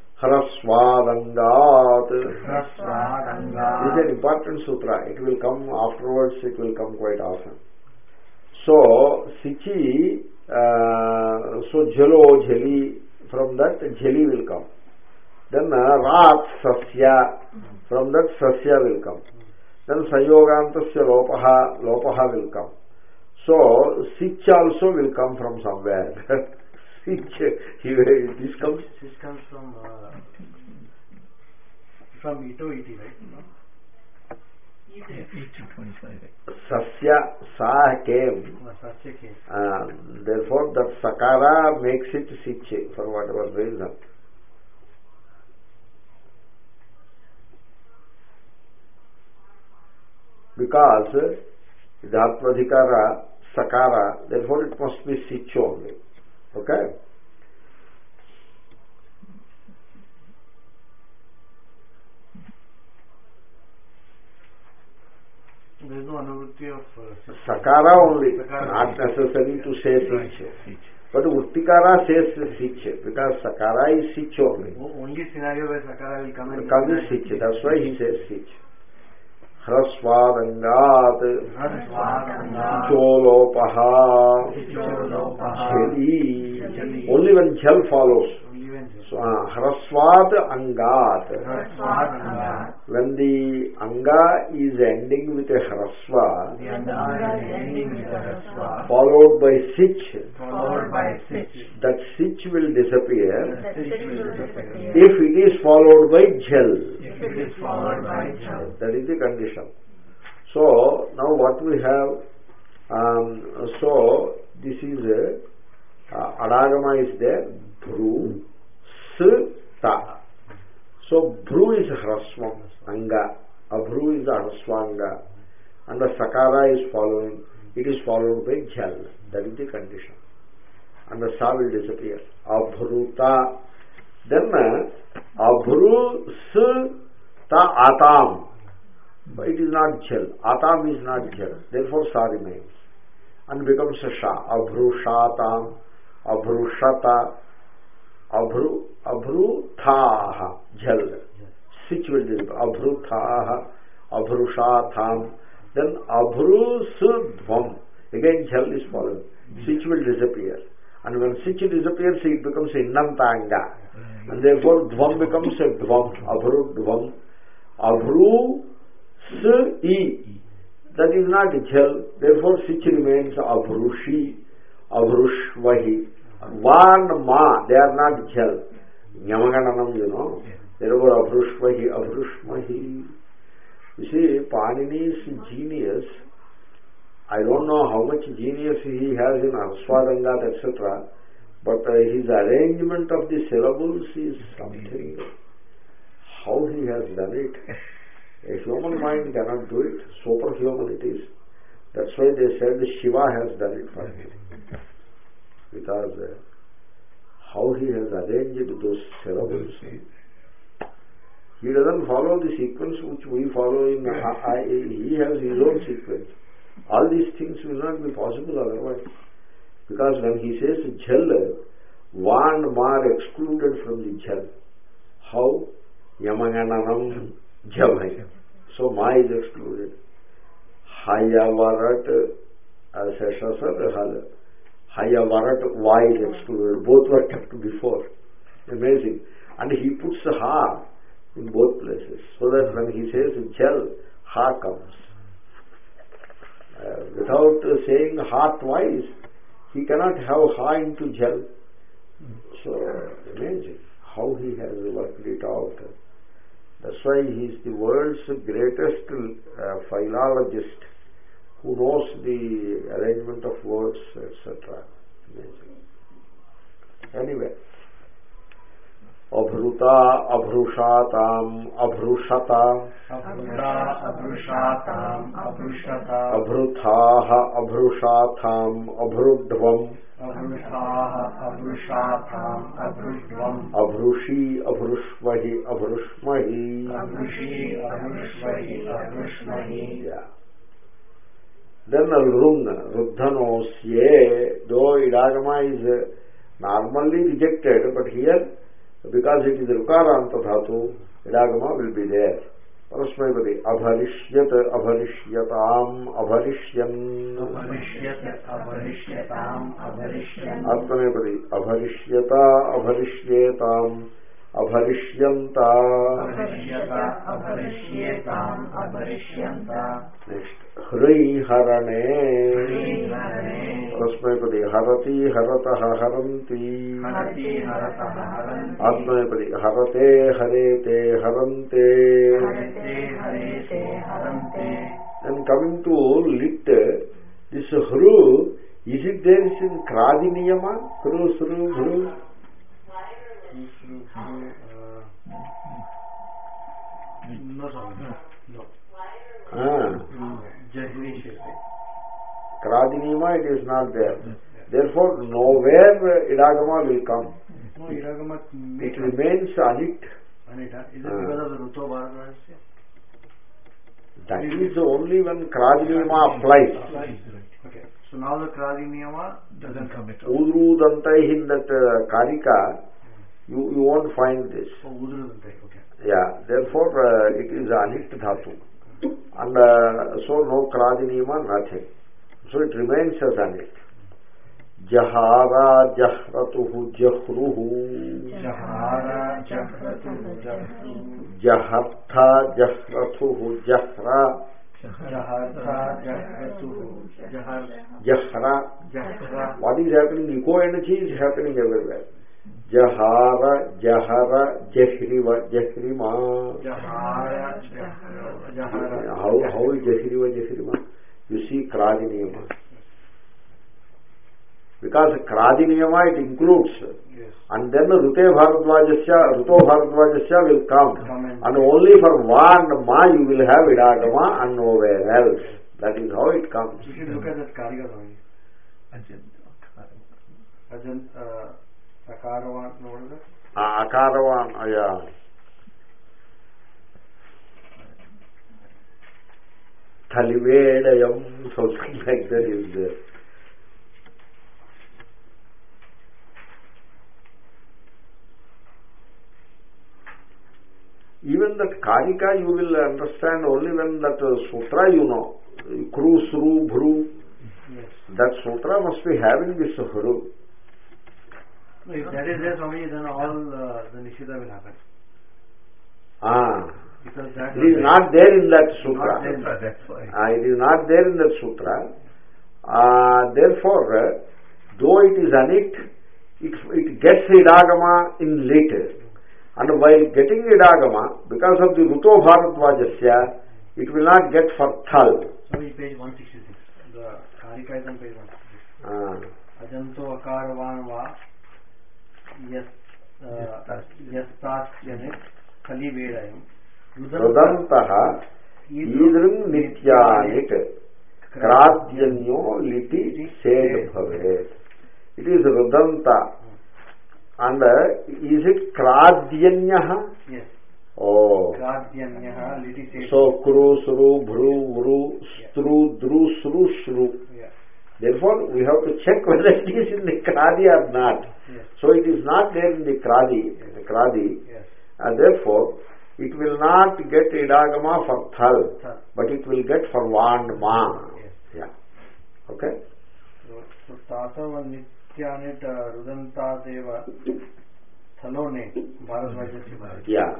Harasvadangat. Harasvadangat. This is an important sutra. It will come afterwards, it will come quite often. So, sichi, uh, so jalo, jali, from that jali will come. Then uh, rat, sasya, from that sasya will come. Then sayogantasya lopaha, lopaha will come. So, sich also will come from somewhere. Sich, this comes, this comes from uh, from ito iti, right? No? Sasya, sa came. Sasya came. Uh, therefore, that sakara makes it sich for whatever reason. because Dhatmadhikara, Sakara, therefore it must be sich only. Okay? There is no anuvritti of uh, Sakara only, Sakara. not necessary to say sich. But Uttikara says sich, because Sakara is sich only. Only scenario where Sakara will come and Comes sich, that's why he says sich. Hrasvadangat Cholopaha Chali. Only when Jal follows. So, uh, Hrasvad Angat. When the Anga is ending with a Hrasva, followed by sich, that sich will disappear if it is followed by Jal. That is the condition. So, now what we have, um, so this is a, uh, Adagama is there, Bhru, Ta. So Bhru is Hrasvam, Anga. Abhru is Hrasvanga. And the Sakara is following. It is followed by Jal. That is the condition. And the Sa will disappear. Abhruta. Then Abhru Ta Atam. But it is not Jal. Atam is not Jal. Therefore Sa remains. And becomes a Sha. Abhrushatam. Abhrushata. Abhru, Abhruthaha, Jal. Sich will disappear. Abhruthaha, Abhrushatham. Then Abhrusudvam. Again Jal is followed. Sich will disappear. And when Sich disappears, it becomes a Nantanga. And therefore Dvam becomes a Dvam. Abhrudvam. Abhru Su-i. That is not Jal. Therefore Sich remains Abhrushi, Abhrushvahi. Van Ma, they are not Jal. Nyamagananam, you know. Therefore, Abhrushvahi, Abhrushmahi. You see, Panini's genius, I don't know how much genius he has in Aswadangat, et cetera, but uh, his arrangement of the syllables is something. How he has done it. A human mind cannot do it. Superhuman it is. That's why they said Shiva has done it for him. Because uh, how he has arranged those syllables. He doesn't follow the sequence which we follow in I, I, he has his own sequence. All these things will not be possible otherwise. Because when he says Jal, Van Mar excluded from the Jal. How? Yamagananam Jal. So Ma is excluded. Hayavarat as Shasar Hal. Hayavarat, Va is excluded. Both were kept before. Amazing. And he puts Ha in both places. So that when he says Jal, Ha comes. Uh, without uh, saying Ha twice, he cannot have Ha into Jal. So, amazing how he has worked it out. That's why he is the world's greatest uh, philologist, who knows the arrangement of words, et cetera. Anyway, Abhruta, Abhrushatam, Abhrushata, Abhrushatam, Abhrushata, Abhruthaha, Abhrushatham, Abhrudvam, Abhrushaha, Abhrushatham, Abhrudvam, Abhrushi, Abhrushvahi, Abhrushmahi. Abhrushi, Abhrushvahi, Abhrushmahi. Yeah. Then Rung, Ruddhanosye, though Idagama is normally rejected, but here, because it is Rukaranta Dhatu, Idagama will be there. Parasmaipadi, Abharishyat, Abharishyatam, Abharishyan. Abharishyat, Abharishyatam, Abharishyan. Atmanepadi, Abharishyata, Abharishyetam, Abharishyanta. Abharishyata, Abharishyetam, Abharishyanta. Next. Hri Harane. Parasmaipadi, Harati, Harataha, Haranti. Harati, Harataha, Haranti. Atmanepadi, Harate, Harete, Harante. Harate, Harete, Harante. And coming to lit, this Hru, is it there in Kradi Niyama? Hru, Sru, Hru? No, sorry. No. Ah. Kradinima, it is not there. Therefore, nowhere idagama will come. No, idagama it remains anit. Anita. Is it because of the Ruto Bharadvajasya? That is only when Kradinima applies. Okay. So now the Kradinima doesn't come at all. Udrudantai in that uh, Karika, you, you won't find this. Oh, Udrudantai, okay. Yeah, therefore uh, it is anit dhatu. And uh, so no Kradinima, nothing. So it remains as anit. Jahara jahratuhu jahruhu. Jahara jahratuhu jahruhu. Jahartha jahratuhu jahra. Jahartha jahratuhu jahar. Jahra. Jahra. What is happening? Eco energy is happening everywhere. Jahara jahara jahriva jahrima. Jahara jahara. How, how is jahriva jahrima? You see Kradiniyama. Because Kradiniyama it includes. Yes. And then Rute Bharadvajasya, Ruto Bharadvajasya will come. come and, and only for Va and Ma you will have idagama and nowhere else. That is how it comes. You should look at that Karika Swami. Ajant, uh, Akaravan, what is it? Uh, Akaravan, uh, yeah. Thalivedayam, something like that is there. Even that Karika you will understand only when that uh, sutra you know. Kru, Sru, Bhru. Yes. That sutra must be having this Hru. No, if that is there, Swami, then all uh, the Nishida will happen. Ah. Because that it is not there in that sutra. Not there. That's why. Ah, it is not there in that sutra. Uh, therefore, uh, though it is anit, it, it gets idagama in later. And while getting idagama, because of the Ruto Bharadvajasya, it will not get for thal. Sorry, page one sixty-six. The Karika is on page one sixty-six. Ah. Ajanto Akaravan Va Yes Yastasyanit Khali Vedayam Rudantaha Idrim Nityanit Kradyanyo Liti Sed Bhavet. It is Rudanta. And uh, is it Kradyanyaha? Yes. Oh. Kradyanyaha Liti Sed. So Kru, Sru, Bhru, Vru, Stru, Dru, Sru, Shru. Yeah. Therefore, we have to check whether it is in the Kradi or not. Yes. So it is not there in the Kradi. In the Kradi. Yes. And therefore, it will not get idagama for thal, Thal. but it will get for va and ma. Yes. Yeah. Okay? So, so Tasava Nityanit uh, Rudanta Deva Thalone Bharadvajasya. Yeah.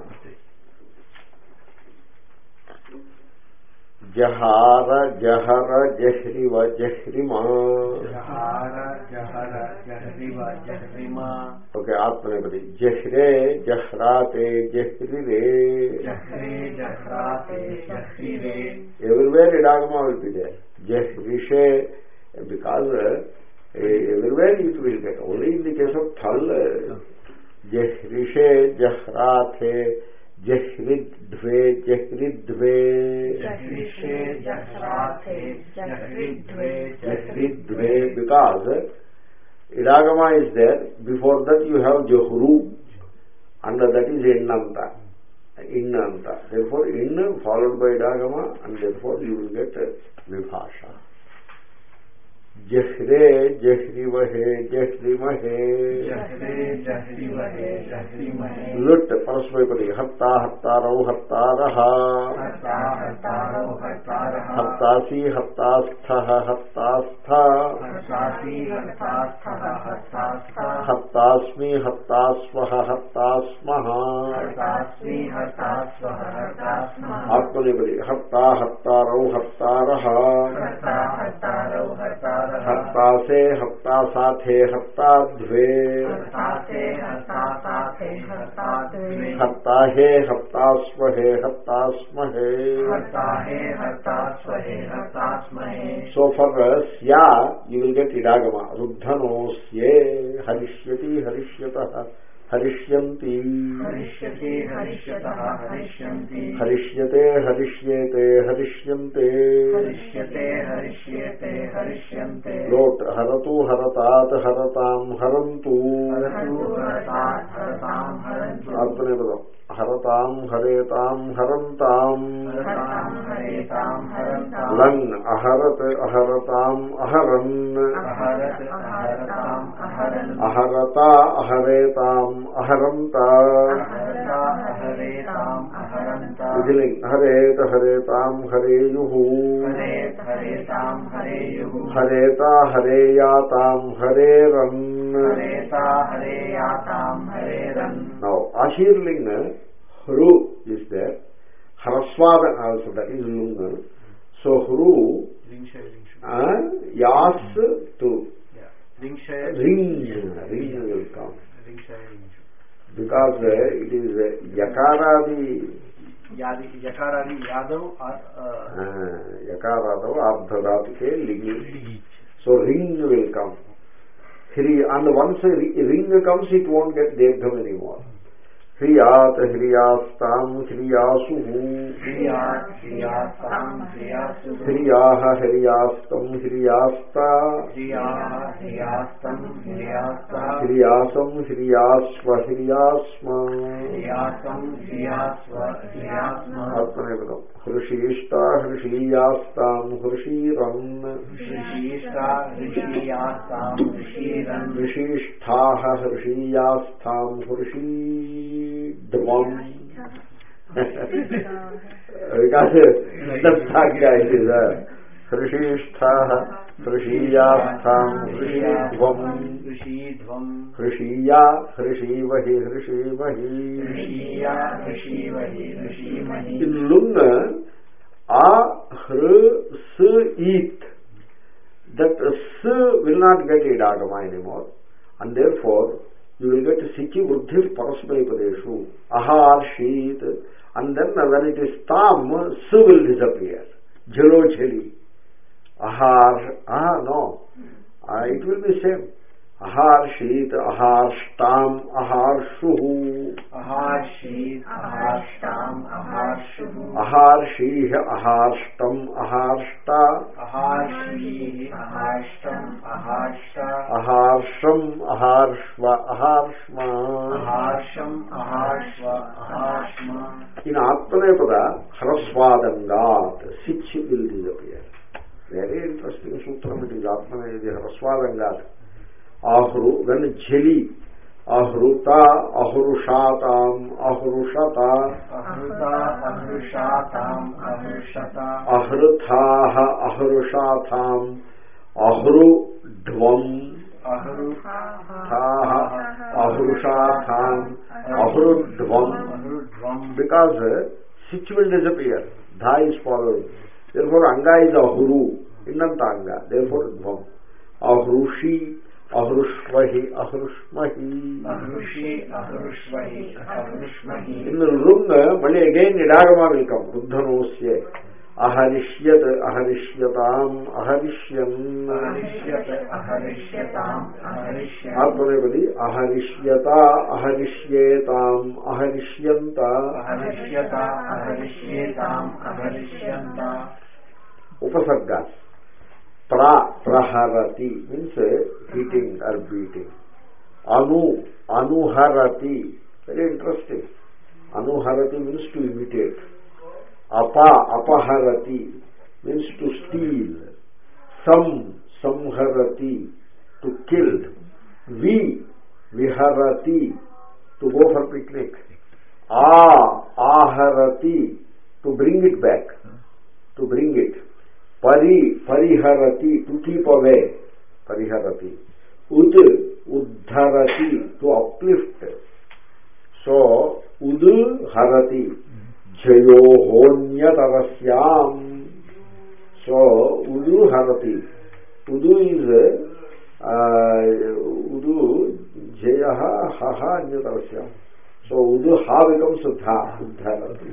Jahara, Jahara, Jahriva, Jahrima. Jahara, Jahara, Jahriva, Jahrima. Okay, Atmanepadi. Jahre, Jahrate, Jahrire. Jahre, Jahrate, Jahrire. Everywhere idagama will be there. Jahrishe, because uh, everywhere it will get. Only in the case of Thal, uh, Jahrishe, Jahrate, Jahridve, Jahridve. Jahrishe, Jahrate, Jahridve, Jahridve, because idagama is there. Before that you have Jahru, and that is Innanta. Innanta. Therefore, In followed by idagama, and therefore you will get Vibhasha. Jahre, Jahrivahe, Jahrimahe. Jahre, Jahrivahe, Jahrimahe. Lut, Parasmapadi. Hatta, Hattaro, Hattaraha. Hatta, Hattaro, Hattaraha. Hattasi, Hattasthaha, Hattastha. Hattasi, Hattasthaha, Hattastha. Hattasmi, Hattasvaha, Hattasmaha. Hattasmi, Hattasvaha, Hattasmaha. Atmanipadi. Hatta, Hattaro, Hattaraha. Hatta, Hattaro, Hattaraha. Hattase, Hattasathe, Hattadve. Hattate, Hattasathe, Hattadve. Hattahe, Hattasvahe, Hattasmahe. Hattahe, Hattasvahe, Hattasmahe. So for uh, Sya, you will get idagama. Ruddhano Sye, Harishyati, Harishyatah. హరిష్యంతి हरिष्यते हरिष्यतः हरिष्यन्ति హరిష్యతే హరిష్యేతే హరిష్యంతే हरिष्यते हरिष्येते हरिष्यन्ते లోట్ హరతు హరతాత్ హరతాం హరంతు हरतु हरतात् हरतां हरन्तु ఆత్మనేపదం హరతాం హరేతాం హరంతాం हरतां हरेतां हरन्तां లంగ్ అహరత్ అహరతాం అహరన్ अहरत् अहरतां अहरन् అహరత అహరేతాం అహరంత अहरता अहरेतां अहरन्ता విధిలింగ్ హరేత హరేతాం హరేయుః हरेत् हरेतां हरेयुः హరేత హరేయాతాం హరేరన్ हरेता हरेयातां हरेरन् నౌ ఆశీర్లింగ్ హృ ఇస్ దేర్ హ్రస్వాద ఆల్సో దట్ ఈజ్ లుంగ్ సో హృ Ringshaya, Ringshaya. యాస్ టు Yeah. Ringshaya. రింగ్ రింగ్ will come Ringshaya, Ringshaya. Because it is యకారాది Yadi, Yakaradi, Yadav, uh, యకారాదవ ఆర్ధధాతుకే లింగి సో రింగ్ విల్ కమ్ హ్రీ అండ్ వన్స్ రింగ్ కమ్స్ ఇట్ వోంట్ గెట్ దీర్ఘం ఎనీమోర్ హ్రియాత్ హ్రియాస్తాం హ్రియాసు श्रियात् श्रियास्तां श्रियासु హ్రియాః హ్రియాస్తం హ్రియాస్తా श्रियाः श्रियास्तं श्रियास्तः హ్రియాసం హ్రియాస్వ హ్రియాస్మ श्रियासं श्रियास्व श्रियास्म ఆత్మనేపదం హృషీష్ట హృషీయాస్తాం హృషీరన్ ऋषीष्टा ऋषीयास्तां ऋषीरन् హృషీష్ఠాః హృషీయాస్థాం హృషీధ్వం because the bhagya is హృషీష్ఠాః హృషీయాస్థాం హృషీధ్వం ऋषीध्वं హృషీయా హృషీవహి హృషీవహి ऋषीया ऋषीवहि ऋषीमहि in lung a hೃ s eat that s will not get idagama anymore and therefore you will get sichi vruddhi parasmaipadeshu ahar sheet and then when it is tam s will disappear jalo jali ahar ah no uh, it will be same ahar sheet ahar stam ahar shuhu अहार्षीत् अहार्ष्टाम् अहार्षुः అహార్షీః అహార్ష్టం అహార్ష్ట अहार्षीः अहार्ष्टम् अहार्ष्टा అహార్షం అహార్ష్వ అహార్ష్మ अहार्षम् अहार्ष्व अहार्ष्म ఇన్ ఆత్మనేపద హ్రస్వాదంగాత్ సిచ్ విల్ డిజపియర్ వెరీ ఇంట్రెస్టింగ్ సూత్రం ఇట్ ఈజ్ ఆత్మనే ఇది హ్రస్వాదంగాత్ ఆహృ వెన్ ఝలి అహృత అహృషాతాం అహృషత अहृता अहृषाताम् अहृषत అహృథాః అహృషాథాం అహృఢ్వం अहृथाः అహృషాథాం అహృఢ్వం अहृध्वम् because sich will disappear dha is following therefore anga is ahuru innanta anga therefore dhvam ahrushi ahrushvahi ahrushmahi अहृषि अहृष्वहि अहृष्महि in lung malli again idagama will come buddhanosya aharishyat aharisyatam aharishyam अहरिष्यत् अहरिष्यताम् अहरिष्यन् आत्मनेपदी अहरिष्यता अहरिष्येताम् अहरिष्यन्ता अहरिष्यता अहरिष्येताम् अहरिष्यन्त उपसर्गा pra praharati means hitting or beating anu anuharati very interesting anuharati means to imitate apa apaharati means to steal sam samharati to kill vi viharati to go for picnic a aharati to bring it back to bring it pari pariharati to keep away pariharati ud uddharati to uplift so ud harati jayo honyatarasyam so udu harati udu is uh, udu jayaha haha anyatarasyam so udu ha becomes dha uddharati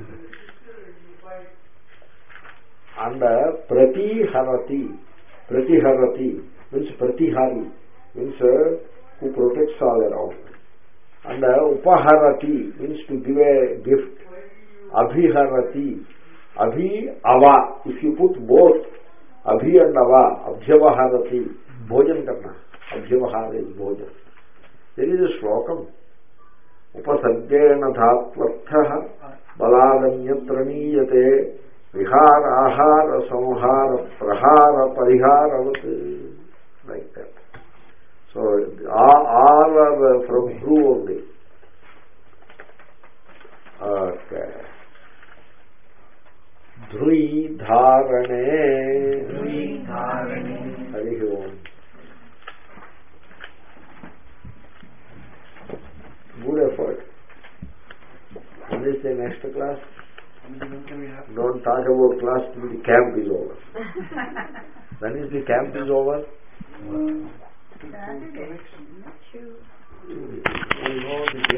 and pratiharati pratiharati means pratihari means uh, who protects all around and uh, Upaharati means to give a gift. Abhiharati. Abhi, ava. If you put both abhi and ava, abhyavaharati, bhojan karna. Abhyavahara is bhojan. There is a slokam. Upasargena dhatvartha baladanyatra niyate vihara ahara samhara prahara pariharavat. Like that. So all, all are from Dhru only. Okay. Dhrui dharane. Dhrui dharane. Hari Om. Good effort. When is the next class? Don't talk about class till the camp is over. When is the camp is over? Saturday. Not sure. You know the